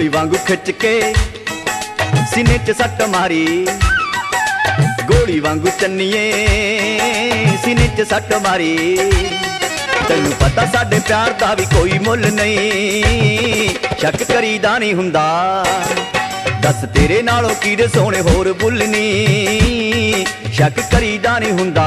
वांगू खिच के सीने च सट मारी, गोली वांगू चन्नीए सीने च सट मारी। तैनू पता साडे प्यार दा भी कोई मुल नहीं, शक करीदा नहीं हुंदा। दस तेरे नालों कीड़े सोने होर बुलनी, शक करीदा नहीं हुंदा।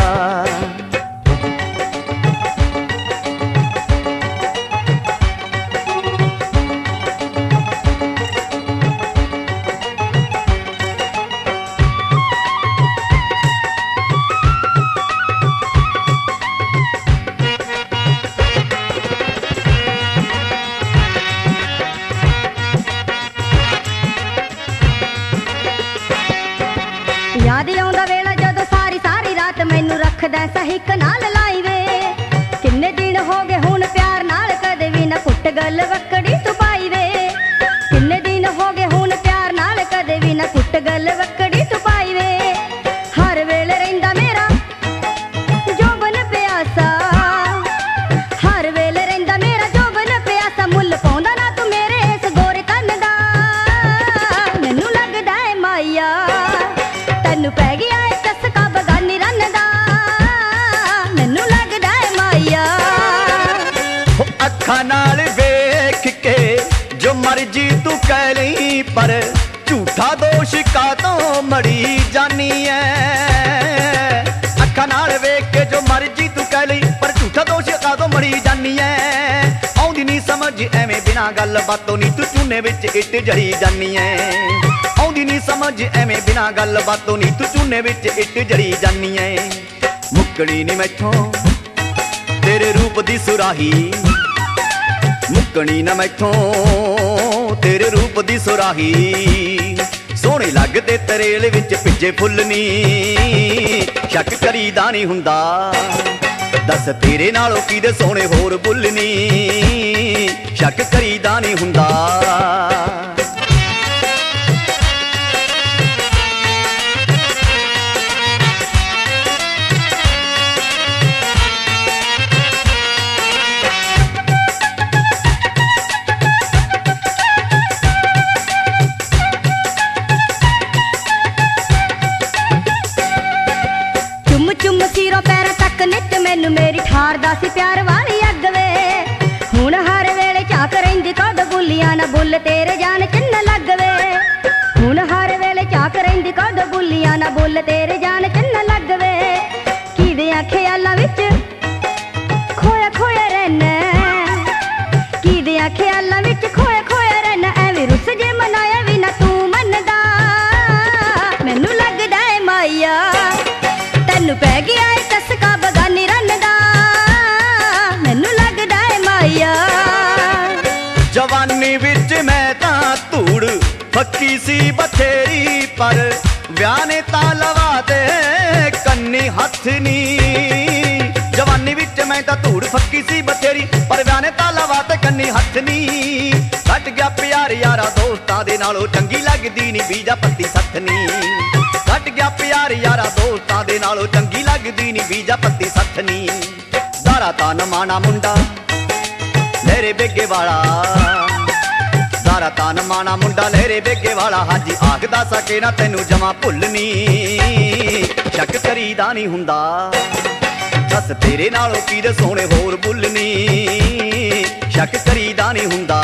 याद आउंदा वेला जदों सारी सारी रात मैनू रखदा सहिक नाल लाई वे। किन्ने दिन हो गए हुण प्यार नाल कदे भी ना कुट गल वक्कड़ी तू पाई वे। किन्ने दिन हो गए हुण प्यार नाल कदे भी ना कुट गल वक्कड़ी तू पाई वे। हर वेले रहिंदा मेरा जोबन प्यासा, हर वेले रहिंदा मेरा जोबन प्यासा। मुल पाउंदा ना तू मेरे इस गोरे कन्न दा, मैनू लगदा है माया तैनू पै गया है चस्का बगानी रन दा, मैनू लगदा है माया। अखां नाल वेख के जो मर्जी तू कह लई, पर झूठा दोष का तो मड़ी जानी है। अखां नाल वेख के जो मर्जी तू कह लई, पर झूठा दोष का तो मड़ी जानी है। आउंदी नहीं समझ एवें बिना गल बातों नी तू चूने विच इट जड़ी जानी है। आउंदी नहीं समझ एवें बिना गल बातों नी तू चूने विच इट जड़ी जानी है। मुक्कनी नहीं मैथों तेरे रूप दी सुराही, मुक्कनी ना मैथों तेरे रूप दी सुराही। सोहणे लगदे तरेल विच भिजे फुੱਲ नी, शक करीदा नहीं हुंदा। दस तेरे नालों कीदे सोहणे होर बुੱਲ नी, शक करीदा नहीं हुंदा। चुम सिरों पैरों तक नित मैनू मेरी ठारदा सी प्यार वाली अग वे। हुण हर वेले झाक रहिंदी कद बुलियां ना बुल तेरे जान चिन्न लग वे। हुण हर वेले झाक रहिंदी कद बुलियां ना बुल तेरे जान चिन्न लग वे। किदेयां ख्यालां विच खोया खोया रहना, किदेयां ख्यालां विच खोया खोया रहना। एवें रुस जे मनाया भी ना तू मनदा, मैनू लगदा है माया तैनू पै गया है चस्का बगानी रन दा, मैनू लगदा है माया। जवानी विच मैं तां धूड़ फक्की सी बथेरी, पर ब्याह ने तां लवा दे कन्नी हथ नी। जवानी विच मैं तां धूड़ फक्की सी बथेरी, पर ब्याह ने तां लवा दे कन्नी हथ नी। कट गया प्यार यारा दोस्तां दे नालों चंगी लगदी नी बीजा पत्ती सथ नी। कट गया प्यार यारा दोस्तां दे नालों चंगी लगदी नी बीजा पत्ती सथ नी। दारा तां नमाना मुंडा लहरे बेगे वाला, दारा तां नमाना मुंडा लहरे बेगे वाला। हाजी आखदा सके ना तैनू जमा भुੱਲ नी, शक करीदा नहीं हुंदा। दस तेरे नालों कीदे सोहणे होर बुੱਲ नी, शक करीदा नहीं हुंदा।